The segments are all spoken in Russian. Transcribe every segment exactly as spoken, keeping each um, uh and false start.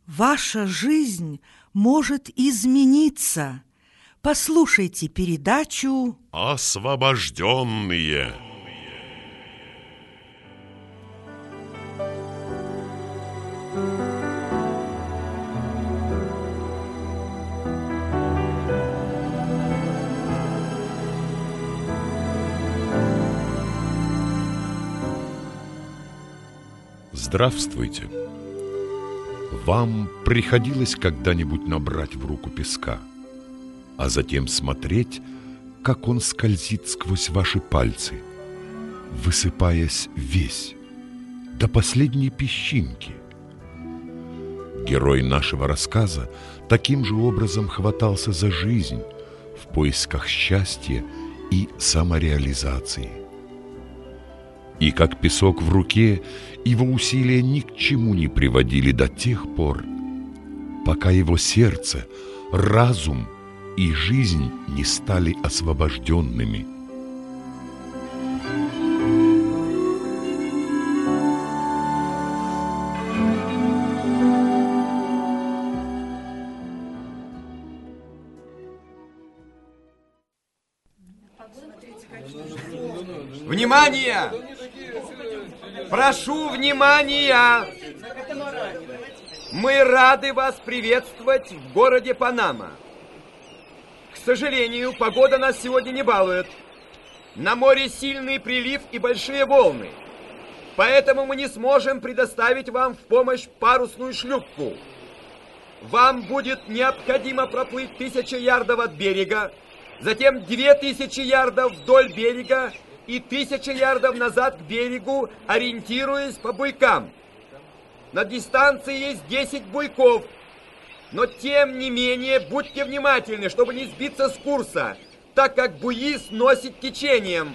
Ваша жизнь может измениться. Послушайте передачу «Освобожденные». Здравствуйте. Вам приходилось когда-нибудь набрать в руку песка, а затем смотреть, как он скользит сквозь ваши пальцы, высыпаясь весь, до последней песчинки? Герой нашего рассказа таким же образом хватался за жизнь в поисках счастья и самореализации. И как песок в руке, его усилия ни к чему не приводили до тех пор, пока его сердце, разум и жизнь не стали освобожденными. Внимание! Прошу внимания! Мы рады вас приветствовать в городе Панама. К сожалению, погода нас сегодня не балует. На море сильный прилив и большие волны. Поэтому мы не сможем предоставить вам в помощь парусную шлюпку. Вам будет необходимо проплыть тысячу ярдов от берега, затем две тысячи ярдов вдоль берега и тысяча ярдов назад к берегу, ориентируясь по буйкам. На дистанции есть десять буйков, но тем не менее будьте внимательны, чтобы не сбиться с курса, так как буи сносит течением.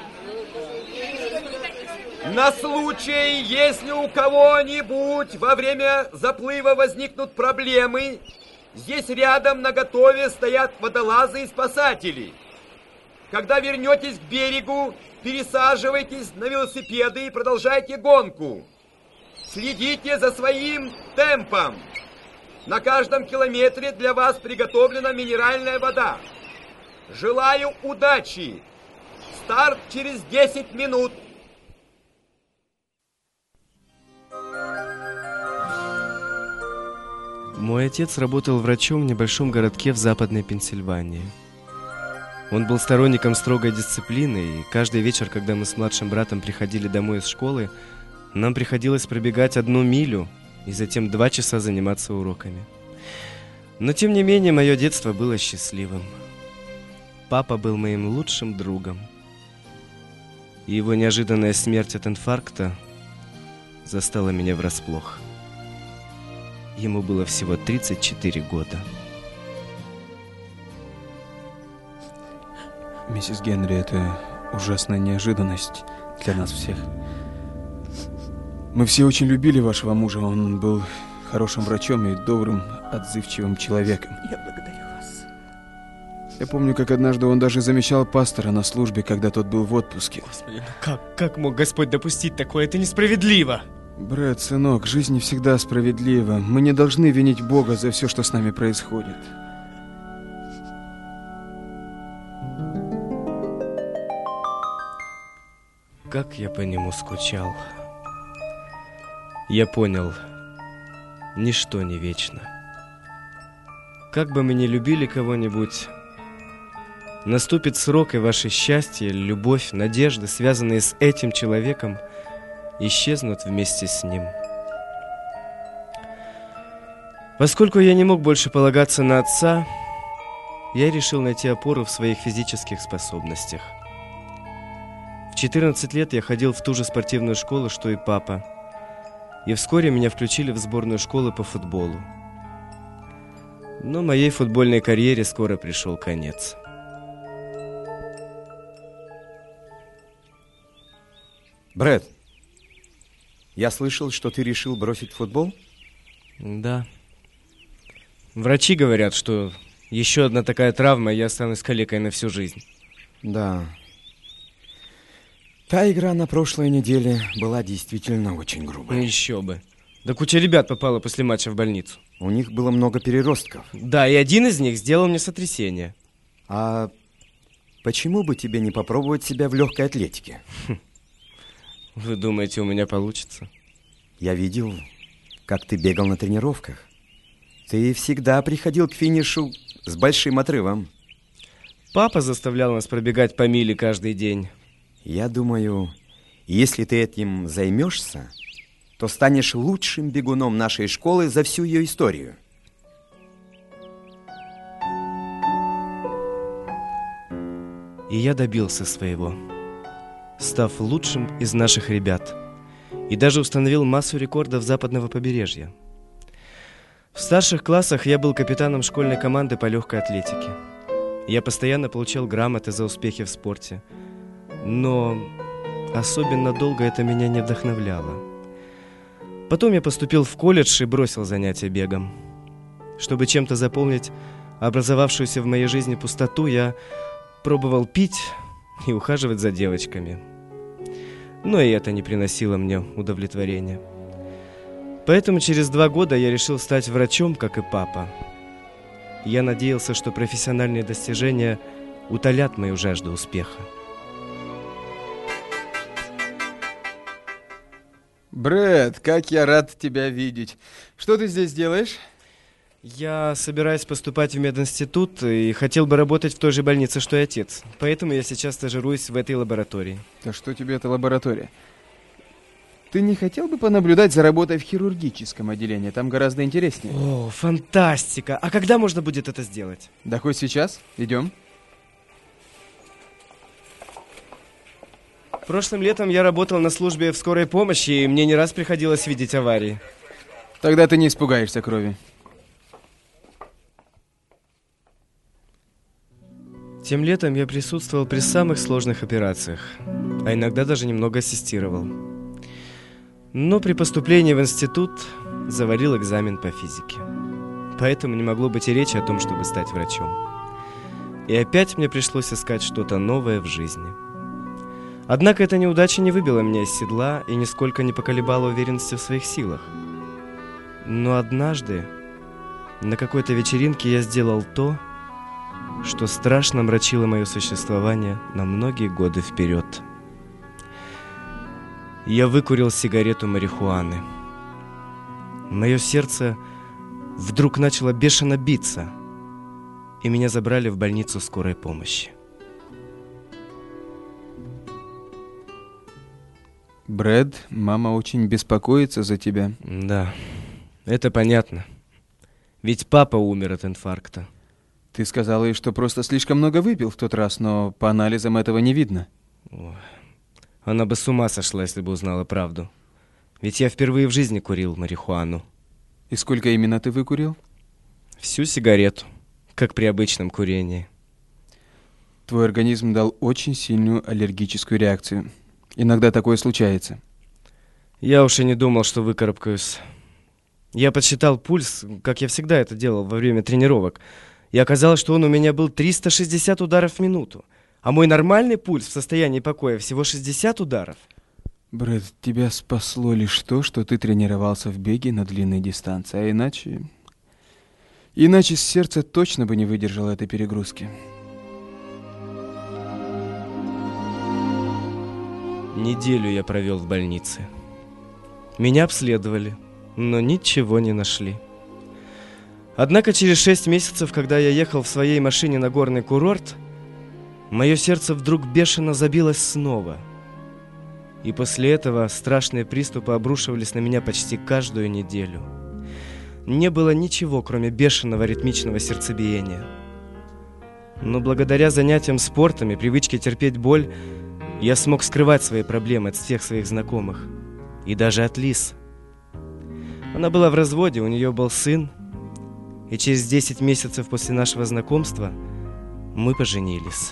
На случай, если у кого-нибудь во время заплыва возникнут проблемы, здесь рядом наготове стоят водолазы и спасатели. Когда вернетесь к берегу, пересаживайтесь на велосипеды и продолжайте гонку. Следите за своим темпом. На каждом километре для вас приготовлена минеральная вода. Желаю удачи. Старт через десять минут. Мой отец работал врачом в небольшом городке в Западной Пенсильвании. Он был сторонником строгой дисциплины, и каждый вечер, когда мы с младшим братом приходили домой из школы, нам приходилось пробегать одну милю и затем два часа заниматься уроками. Но тем не менее, мое детство было счастливым. Папа был моим лучшим другом. И его неожиданная смерть от инфаркта застала меня врасплох. Ему было всего тридцать четыре года. Миссис Генри, это ужасная неожиданность для нас всех. Мы все очень любили вашего мужа. Он был хорошим врачом и добрым, отзывчивым человеком. Я благодарю вас. Я помню, как однажды он даже замещал пастора на службе, когда тот был в отпуске. Господи, ну как, как мог Господь допустить такое? Это несправедливо! Брат, сынок, жизнь не всегда справедлива. Мы не должны винить Бога за все, что с нами происходит. Как я по нему скучал. Я понял, ничто не вечно. Как бы мы ни любили кого-нибудь, наступит срок, и ваше счастье, любовь, надежды, связанные с этим человеком, исчезнут вместе с ним. Поскольку я не мог больше полагаться на отца, я решил найти опору в своих физических способностях. В четырнадцать лет я ходил в ту же спортивную школу, что и папа, и вскоре меня включили в сборную школы по футболу. Но моей футбольной карьере скоро пришел конец. Брэд, я слышал, что ты решил бросить футбол? Да. Врачи говорят, что еще одна такая травма, и я останусь калекой на всю жизнь. Да. Та игра на прошлой неделе была действительно очень грубой. Ну еще бы. Да куча ребят попала после матча в больницу. У них было много переростков. Да, и один из них сделал мне сотрясение. А почему бы тебе не попробовать себя в легкой атлетике? Вы думаете, у меня получится? Я видел, как ты бегал на тренировках. Ты всегда приходил к финишу с большим отрывом. Папа заставлял нас пробегать по миле каждый день. Я думаю, если ты этим займешься, то станешь лучшим бегуном нашей школы за всю ее историю. И я добился своего, став лучшим из наших ребят. И даже установил массу рекордов западного побережья. В старших классах я был капитаном школьной команды по легкой атлетике. Я постоянно получал грамоты за успехи в спорте. Но особенно долго это меня не вдохновляло. Потом я поступил в колледж и бросил занятия бегом. Чтобы чем-то заполнить образовавшуюся в моей жизни пустоту, я пробовал пить и ухаживать за девочками. Но и это не приносило мне удовлетворения. Поэтому через два года я решил стать врачом, как и папа. Я надеялся, что профессиональные достижения утолят мою жажду успеха. Брэд, как я рад тебя видеть. Что ты здесь делаешь? Я собираюсь поступать в мединститут и хотел бы работать в той же больнице, что и отец. Поэтому я сейчас стажируюсь в этой лаборатории. Да что тебе эта лаборатория? Ты не хотел бы понаблюдать за работой в хирургическом отделении? Там гораздо интереснее. О, фантастика! А когда можно будет это сделать? Да хоть сейчас. Идем. Прошлым летом я работал на службе в скорой помощи, и мне не раз приходилось видеть аварии. Тогда ты не испугаешься крови. Тем летом я присутствовал при самых сложных операциях, а иногда даже немного ассистировал. Но при поступлении в институт завалил экзамен по физике. Поэтому не могло быть и речи о том, чтобы стать врачом. И опять мне пришлось искать что-то новое в жизни. Однако эта неудача не выбила меня из седла и нисколько не поколебала уверенности в своих силах. Но однажды на какой-то вечеринке я сделал то, что страшно омрачило мое существование на многие годы вперед. Я выкурил сигарету марихуаны. Мое сердце вдруг начало бешено биться, и меня забрали в больницу скорой помощи. Брэд, мама очень беспокоится за тебя. Да, это понятно. Ведь папа умер от инфаркта. Ты сказала ей, что просто слишком много выпил в тот раз, но по анализам этого не видно. Ой, она бы с ума сошла, если бы узнала правду. Ведь я впервые в жизни курил марихуану. И сколько именно ты выкурил? Всю сигарету, как при обычном курении. Твой организм дал очень сильную аллергическую реакцию. Иногда такое случается. Я уж и не думал, что выкарабкаюсь. Я подсчитал пульс, как я всегда это делал во время тренировок. И оказалось, что он у меня был триста шестьдесят ударов в минуту. А мой нормальный пульс в состоянии покоя всего шестьдесят ударов. Брэд, тебя спасло лишь то, что ты тренировался в беге на длинной дистанции. А иначе... Иначе сердце точно бы не выдержало этой перегрузки. Неделю я провел в больнице. Меня обследовали, но ничего не нашли. Однако через шесть месяцев, когда я ехал в своей машине на горный курорт, мое сердце вдруг бешено забилось снова. И после этого страшные приступы обрушивались на меня почти каждую неделю. Не было ничего, кроме бешеного ритмичного сердцебиения. Но благодаря занятиям спортом и привычке терпеть боль, я смог скрывать свои проблемы от всех своих знакомых. И даже от Лиз. Она была в разводе, у нее был сын. И через десять месяцев после нашего знакомства мы поженились.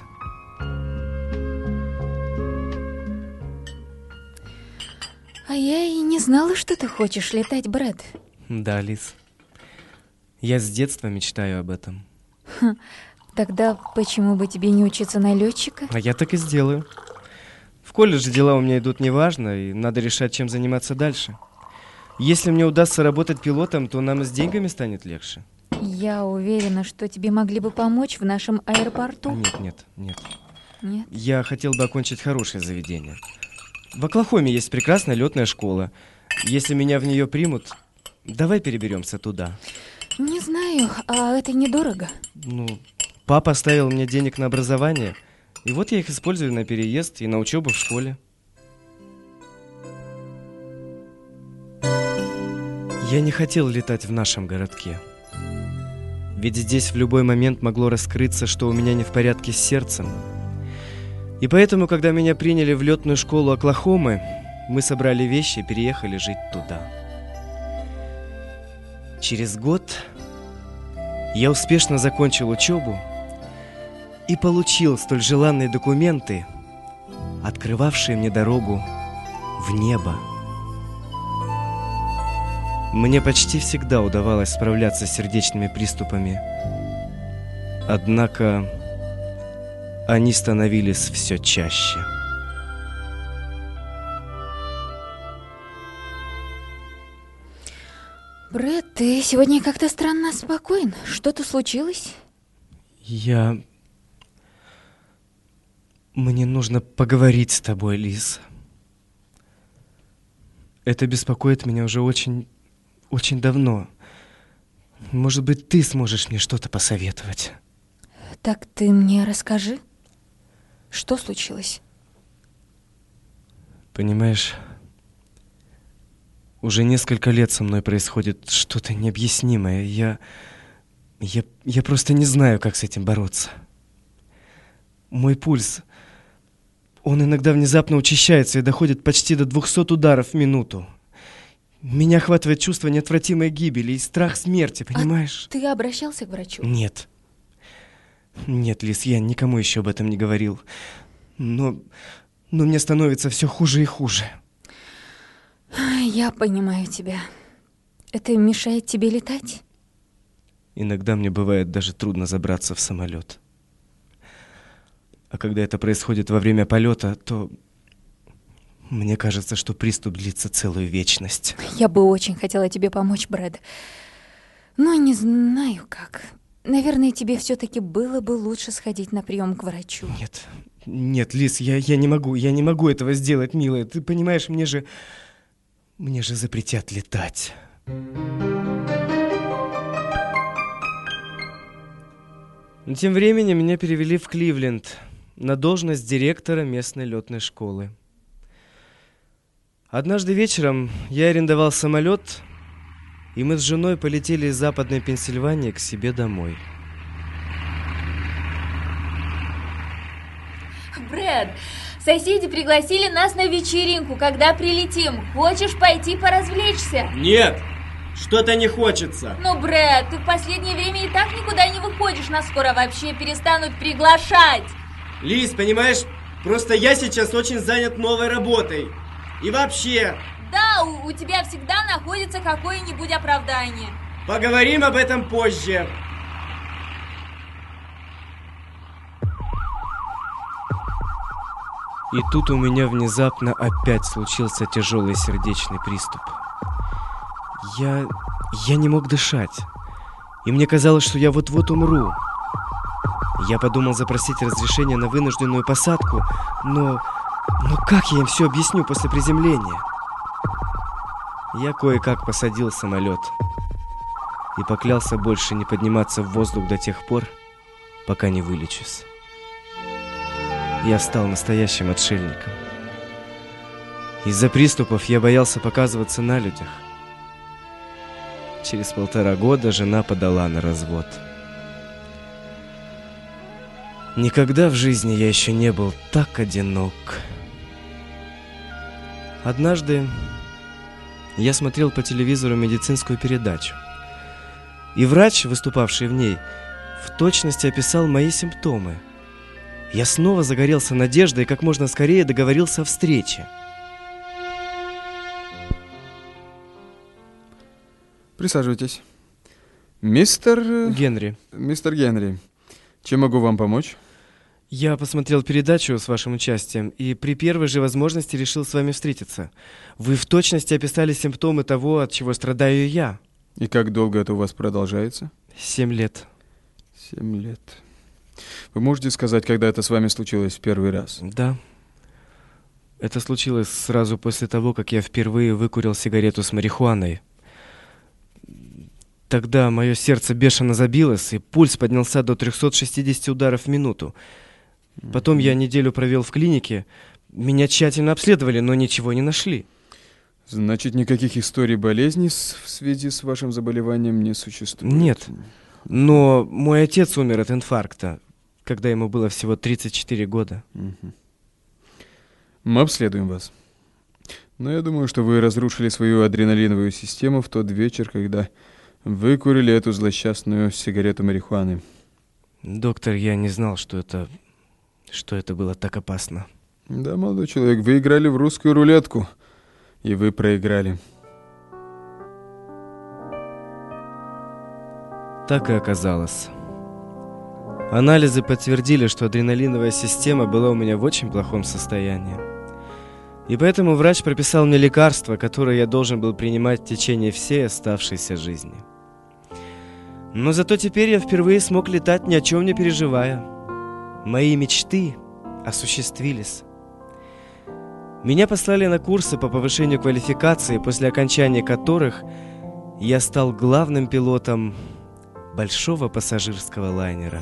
А я и не знала, что ты хочешь летать, Брэд. Да, Лиз. Я с детства мечтаю об этом. Хм, тогда почему бы тебе не учиться на летчика? А я так и сделаю. В колледже дела у меня идут неважно, и надо решать, чем заниматься дальше. Если мне удастся работать пилотом, то нам и с деньгами станет легче. Я уверена, что тебе могли бы помочь в нашем аэропорту. Нет, нет, нет. Нет? Я хотел бы окончить хорошее заведение. В Оклахоме есть прекрасная летная школа. Если меня в нее примут, давай переберемся туда. Не знаю, а это недорого. Ну, папа оставил мне денег на образование, и вот я их использую на переезд и на учебу в школе. Я не хотел летать в нашем городке. Ведь здесь в любой момент могло раскрыться, что у меня не в порядке с сердцем. И поэтому, когда меня приняли в летную школу Оклахомы, мы собрали вещи и переехали жить туда. Через год я успешно закончил учебу и получил столь желанные документы, открывавшие мне дорогу в небо. Мне почти всегда удавалось справляться с сердечными приступами. Однако они становились все чаще. Брэд, ты сегодня как-то странно спокоен. Что-то случилось? Я... Мне нужно поговорить с тобой, Лиз. Это беспокоит меня уже очень... очень давно. Может быть, ты сможешь мне что-то посоветовать? Так ты мне расскажи, что случилось? Понимаешь, уже несколько лет со мной происходит что-то необъяснимое. Я... Я... Я просто не знаю, как с этим бороться. Мой пульс... Он иногда внезапно учащается и доходит почти до двухсот ударов в минуту. Меня охватывает чувство неотвратимой гибели и страх смерти, понимаешь? А ты обращался к врачу? Нет. Нет, Лиз, я никому еще об этом не говорил. Но, но мне становится все хуже и хуже. Я понимаю тебя. Это мешает тебе летать? Иногда мне бывает даже трудно забраться в самолет. А когда это происходит во время полета, то... Мне кажется, что приступ длится целую вечность. Я бы очень хотела тебе помочь, Брэд. Но не знаю как. Наверное, тебе все-таки было бы лучше сходить на прием к врачу. Нет, нет, Лиз, я, я не могу, я не могу этого сделать, милая. Ты понимаешь, мне же... Мне же запретят летать. Но тем временем меня перевели в Кливленд на должность директора местной летной школы. Однажды вечером я арендовал самолет, и мы с женой полетели из Западной Пенсильвании к себе домой. Брэд, соседи пригласили нас на вечеринку, когда прилетим. Хочешь пойти поразвлечься? Нет, что-то не хочется. Ну, Брэд, ты в последнее время и так никуда не выходишь. Нас скоро вообще перестанут приглашать. Лиз, понимаешь, просто я сейчас очень занят новой работой. И вообще... Да, у, у тебя всегда находится какое-нибудь оправдание. Поговорим об этом позже. И тут у меня внезапно опять случился тяжелый сердечный приступ. Я... я не мог дышать. И мне казалось, что я вот-вот умру. Я подумал запросить разрешение на вынужденную посадку, но... Но как я им все объясню после приземления? Я кое-как посадил самолет и поклялся больше не подниматься в воздух до тех пор, пока не вылечусь. Я стал настоящим отшельником. Из-за приступов я боялся показываться на людях. Через полтора года жена подала на развод. Никогда в жизни я еще не был так одинок. Однажды я смотрел по телевизору медицинскую передачу, и врач, выступавший в ней, в точности описал мои симптомы. Я снова загорелся надеждой и как можно скорее договорился о встрече. Присаживайтесь. Мистер... Генри. Мистер Генри, чем могу вам помочь? Я посмотрел передачу с вашим участием и при первой же возможности решил с вами встретиться. Вы в точности описали симптомы того, от чего страдаю я. И как долго это у вас продолжается? Семь лет. Семь лет. Вы можете сказать, когда это с вами случилось в первый раз? Да. Это случилось сразу после того, как я впервые выкурил сигарету с марихуаной. Тогда мое сердце бешено забилось, и пульс поднялся до трёхсот шестидесяти ударов в минуту. Потом я неделю провел в клинике. Меня тщательно обследовали, но ничего не нашли. Значит, никаких историй болезней в связи с вашим заболеванием не существует? Нет. Но мой отец умер от инфаркта, когда ему было всего тридцать четыре года. Угу. Мы обследуем вас. Но я думаю, что вы разрушили свою адреналиновую систему в тот вечер, когда выкурили эту злосчастную сигарету марихуаны. Доктор, я не знал, что это, что это было так опасно. Да, молодой человек, вы играли в русскую рулетку, и вы проиграли. Так и оказалось. Анализы подтвердили, что адреналиновая система была у меня в очень плохом состоянии. И поэтому врач прописал мне лекарства, которые я должен был принимать в течение всей оставшейся жизни. Но зато теперь я впервые смог летать, ни о чем не переживая. Мои мечты осуществились. Меня послали на курсы по повышению квалификации, после окончания которых я стал главным пилотом большого пассажирского лайнера.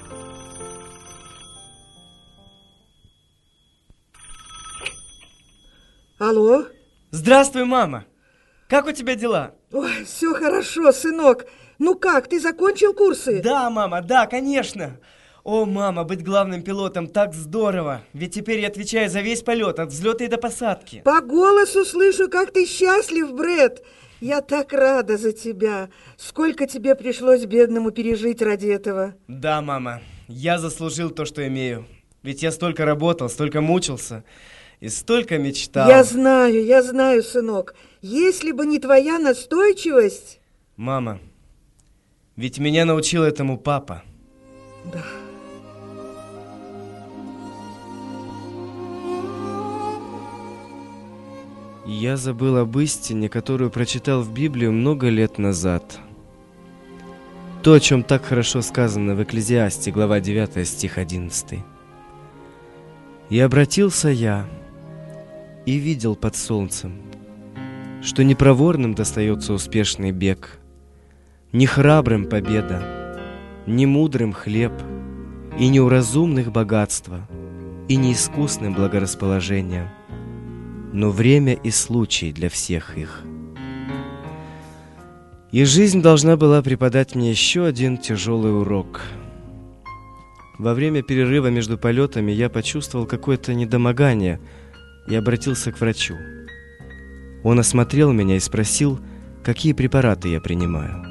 Алло? Здравствуй, мама! Как у тебя дела? Ой, все хорошо, сынок. Ну как, ты закончил курсы? Да, мама, да, конечно. О, мама, быть главным пилотом так здорово. Ведь теперь я отвечаю за весь полет, от взлета и до посадки. По голосу слышу, как ты счастлив, Брэд. Я так рада за тебя. Сколько тебе пришлось бедному пережить ради этого. Да, мама, я заслужил то, что имею. Ведь я столько работал, столько мучился и столько мечтал. Я знаю, я знаю, сынок. Если бы не твоя настойчивость... Мама, ведь меня научил этому папа. Да. Я забыл об истине, которую прочитал в Библии много лет назад. То, о чем так хорошо сказано в Экклезиасте, глава девятая, стих одиннадцатый. «И обратился я, и видел под солнцем, что не проворным достается успешный бег, не храбрым победа, не мудрым хлеб, и не у разумных богатства, и не искусным благорасположение, но время и случай для всех их». И жизнь должна была преподать мне еще один тяжелый урок. Во время перерыва между полетами я почувствовал какое-то недомогание и обратился к врачу. Он осмотрел меня и спросил, какие препараты я принимаю.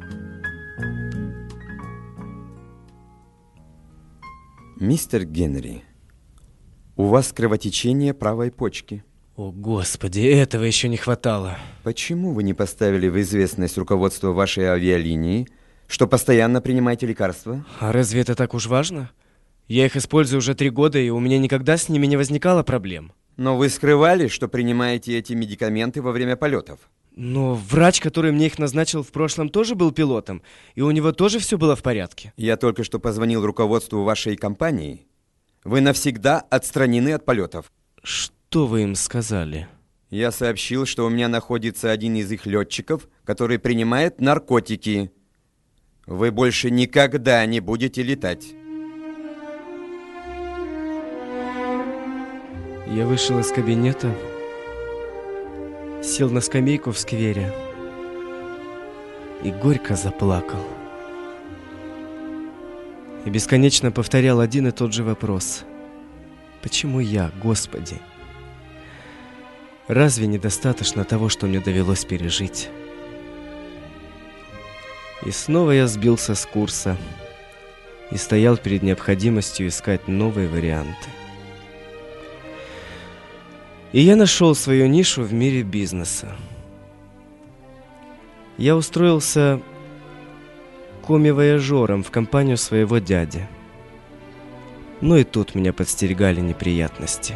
Мистер Генри, у вас кровотечение правой почки. О, Господи, этого еще не хватало. Почему вы не поставили в известность руководство вашей авиалинии, что постоянно принимаете лекарства? А разве это так уж важно? Я их использую уже три года, и у меня никогда с ними не возникало проблем. Но вы скрывали, что принимаете эти медикаменты во время полетов. Но врач, который мне их назначил в прошлом, тоже был пилотом, и у него тоже все было в порядке. Я только что позвонил руководству вашей компании. Вы навсегда отстранены от полетов. Что вы им сказали? Я сообщил, что у меня находится один из их летчиков, который принимает наркотики. Вы больше никогда не будете летать. Я вышел из кабинета, сел на скамейку в сквере и горько заплакал. И бесконечно повторял один и тот же вопрос. Почему я, Господи? Разве недостаточно того, что мне довелось пережить? И снова я сбился с курса и стоял перед необходимостью искать новые варианты. И я нашел свою нишу в мире бизнеса. Я устроился коми-вояжером в компанию своего дяди. Но и тут меня подстерегали неприятности.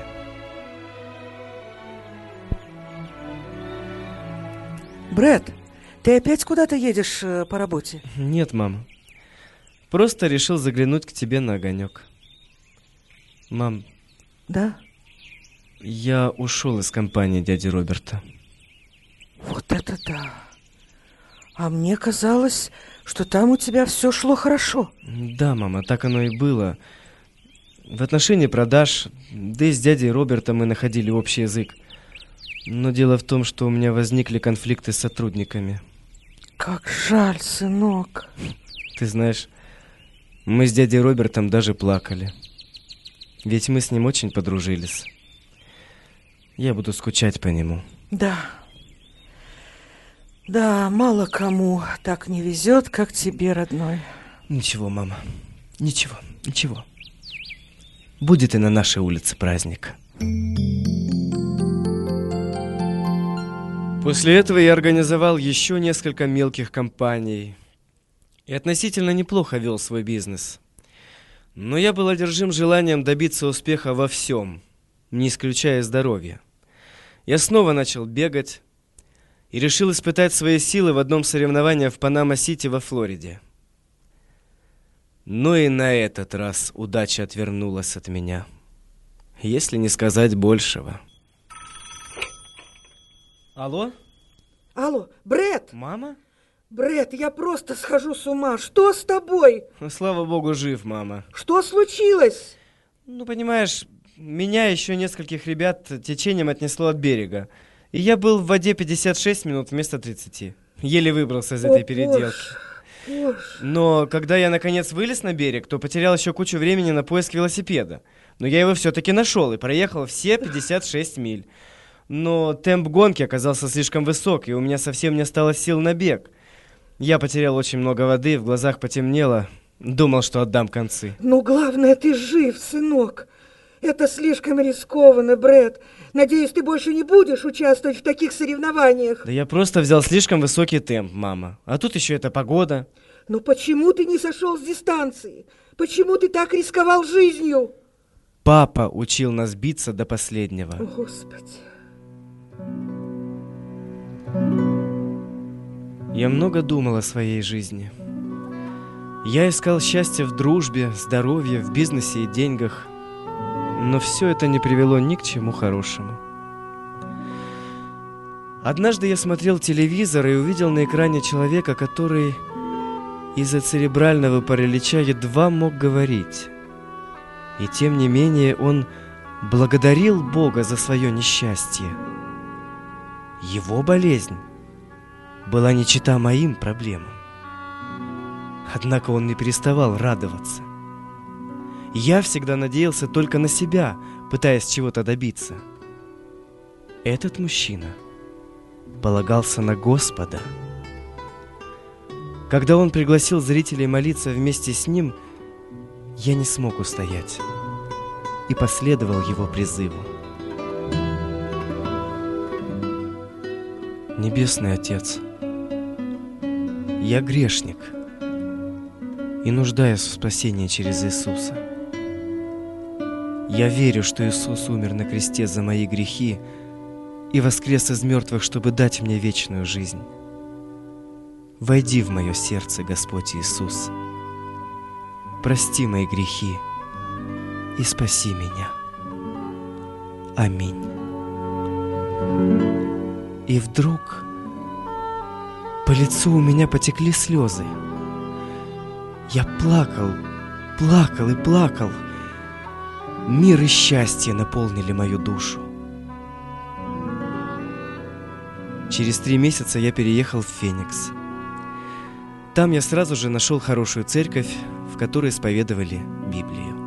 Брэд, ты опять куда-то едешь э, по работе? Нет, мама. Просто решил заглянуть к тебе на огонек. Мам. Да? Я ушел из компании дяди Роберта. Вот это да. А мне казалось, что там у тебя все шло хорошо. Да, мама, так оно и было. В отношении продаж, да и с дядей Робертом мы находили общий язык. Но дело в том, что у меня возникли конфликты с сотрудниками. Как жаль, сынок. Ты знаешь, мы с дядей Робертом даже плакали. Ведь мы с ним очень подружились. Я буду скучать по нему. Да. Да, мало кому так не везет, как тебе, родной. Ничего, мама. Ничего, ничего. Будет и на нашей улице праздник. После этого я организовал еще несколько мелких компаний и относительно неплохо вел свой бизнес. Но я был одержим желанием добиться успеха во всем, не исключая здоровья. Я снова начал бегать и решил испытать свои силы в одном соревновании в Панама-Сити во Флориде. Но и на этот раз удача отвернулась от меня, если не сказать большего. Алло? Алло, Брэд! Мама? Брэд, я просто схожу с ума. Что с тобой? Слава богу, жив, мама. Что случилось? Ну, понимаешь, меня еще нескольких ребят течением отнесло от берега. И я был в воде пятьдесят шесть минут вместо тридцати. Еле выбрался из этой О, переделки. Боже, боже. Но когда я наконец вылез на берег, то потерял еще кучу времени на поиск велосипеда. Но я его все-таки нашел и проехал все пятьдесят шесть миль. Но темп гонки оказался слишком высок, и у меня совсем не осталось сил на бег. Я потерял очень много воды, в глазах потемнело. Думал, что отдам концы. Ну, главное, ты жив, сынок. Это слишком рискованно, Брэд. Надеюсь, ты больше не будешь участвовать в таких соревнованиях. Да я просто взял слишком высокий темп, мама. А тут еще эта погода. Но почему ты не сошел с дистанции? Почему ты так рисковал жизнью? Папа учил нас биться до последнего. О, Господи. Я много думал о своей жизни. Я искал счастье в дружбе, здоровье, в бизнесе и деньгах. Но все это не привело ни к чему хорошему. Однажды я смотрел телевизор и увидел на экране человека, который из-за церебрального паралича едва мог говорить. И тем не менее он благодарил Бога за свое несчастье. Его болезнь была не чета моим проблемам. Однако он не переставал радоваться. Я всегда надеялся только на себя, пытаясь чего-то добиться. Этот мужчина полагался на Господа. Когда он пригласил зрителей молиться вместе с ним, я не смог устоять и последовал его призыву. Небесный Отец, я грешник и нуждаюсь в спасении через Иисуса. Я верю, что Иисус умер на кресте за мои грехи и воскрес из мертвых, чтобы дать мне вечную жизнь. Войди в мое сердце, Господь Иисус. Прости мои грехи и спаси меня. Аминь. И вдруг по лицу у меня потекли слезы. Я плакал, плакал и плакал. Мир и счастье наполнили мою душу. Через три месяца я переехал в Феникс. Там я сразу же нашел хорошую церковь, в которой исповедовали Библию.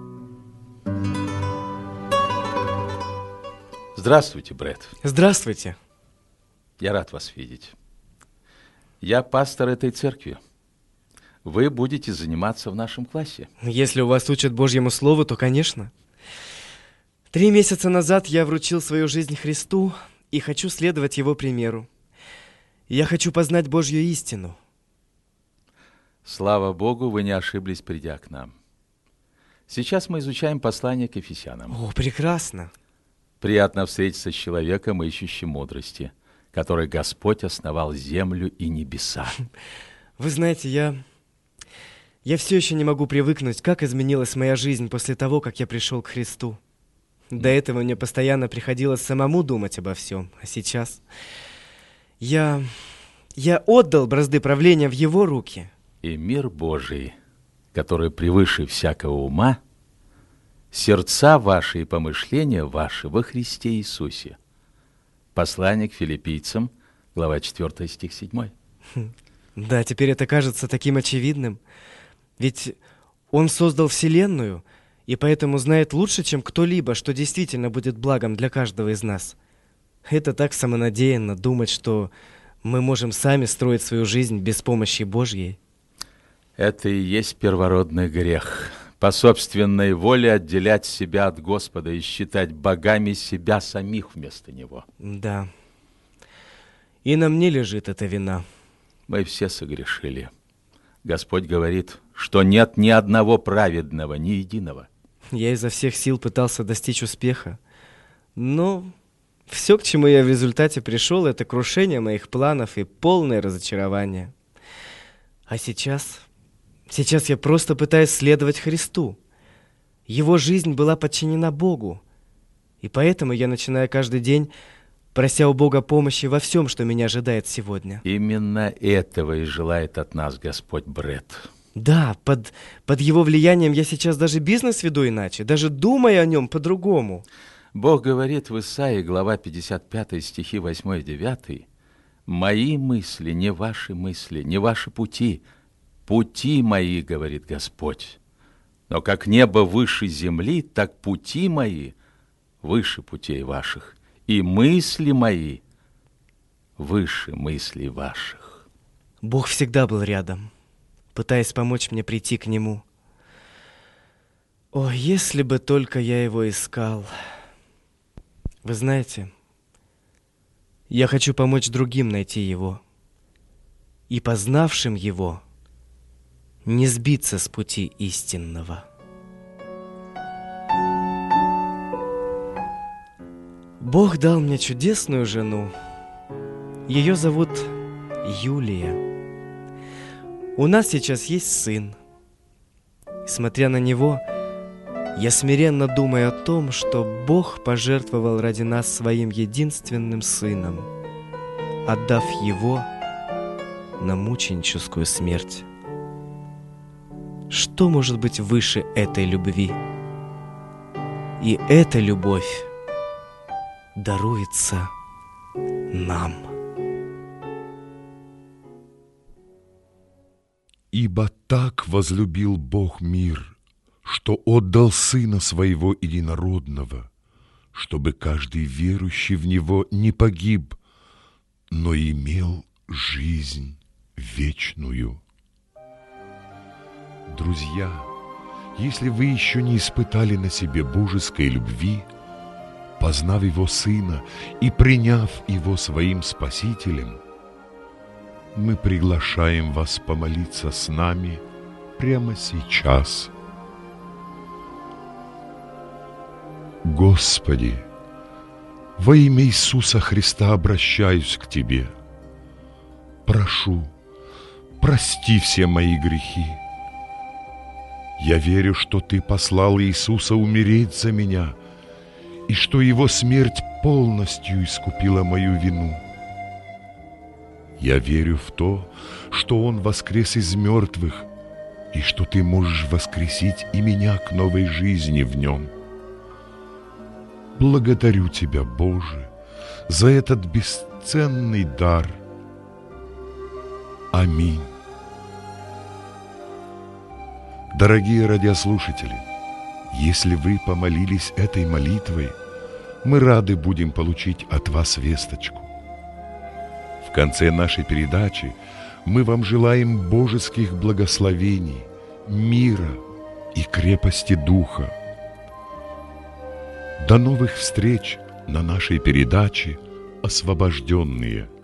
Здравствуйте, Брэд. Здравствуйте. Я рад вас видеть. Я пастор этой церкви. Вы будете заниматься в нашем классе. Если у вас учат Божьему Слову, то, конечно. Три месяца назад я вручил свою жизнь Христу и хочу следовать Его примеру. Я хочу познать Божью истину. Слава Богу, вы не ошиблись, придя к нам. Сейчас мы изучаем послание к Ефесянам. О, прекрасно. Приятно встретиться с человеком, ищущим мудрости, который Господь основал землю и небеса. Вы знаете, я... Я все еще не могу привыкнуть, как изменилась моя жизнь после того, как я пришел к Христу. До этого мне постоянно приходилось самому думать обо всем, а сейчас... Я... Я отдал бразды правления в Его руки. И мир Божий, который превыше всякого ума, сердца ваши и помышления ваши во Христе Иисусе. Послание к филиппийцам, глава четвёртая, стих седьмой. Да, теперь это кажется таким очевидным. Ведь Он создал Вселенную, и поэтому знает лучше, чем кто-либо, что действительно будет благом для каждого из нас. Это так самонадеянно думать, что мы можем сами строить свою жизнь без помощи Божьей. Это и есть первородный грех. По собственной воле отделять себя от Господа и считать богами себя самих вместо Него. Да. И на мне лежит эта вина. Мы все согрешили. Господь говорит, что нет ни одного праведного, ни единого. Я изо всех сил пытался достичь успеха, но все, к чему я в результате пришел, это крушение моих планов и полное разочарование. А сейчас... Сейчас я просто пытаюсь следовать Христу. Его жизнь была подчинена Богу, и поэтому я начинаю каждый день, прося у Бога помощи во всем, что меня ожидает сегодня. Именно этого и желает от нас Господь, Брэд. Да, под, под Его влиянием я сейчас даже бизнес веду иначе, даже думаю о нем по-другому. Бог говорит в Исаии, глава пятьдесят пятая, стихи восьмой и девятый, «Мои мысли, не ваши мысли, не ваши пути, пути мои, говорит Господь, но как небо выше земли, так пути мои выше путей ваших, и мысли мои выше мыслей ваших». Бог всегда был рядом, пытаясь помочь мне прийти к Нему. О, если бы только я Его искал. Вы знаете, я хочу помочь другим найти Его, и познавшим Его не сбиться с пути истинного. Бог дал мне чудесную жену. Ее зовут Юлия. У нас сейчас есть сын. Смотря на него, я смиренно думаю о том, что Бог пожертвовал ради нас своим единственным сыном, отдав его на мученическую смерть. Что может быть выше этой любви? И эта любовь даруется нам. «Ибо так возлюбил Бог мир, что отдал Сына Своего Единородного, чтобы каждый верующий в Него не погиб, но имел жизнь вечную». Друзья, если вы еще не испытали на себе божеской любви, познав Его Сына и приняв Его своим Спасителем, мы приглашаем вас помолиться с нами прямо сейчас. Господи, во имя Иисуса Христа обращаюсь к Тебе. Прошу, прости все мои грехи. Я верю, что Ты послал Иисуса умереть за меня, и что Его смерть полностью искупила мою вину. Я верю в то, что Он воскрес из мертвых, и что Ты можешь воскресить и меня к новой жизни в Нем. Благодарю Тебя, Боже, за этот бесценный дар. Аминь. Дорогие радиослушатели, если вы помолились этой молитвой, мы рады будем получить от вас весточку. В конце нашей передачи мы вам желаем божеских благословений, мира и крепости духа. До новых встреч на нашей передаче «Освобожденные».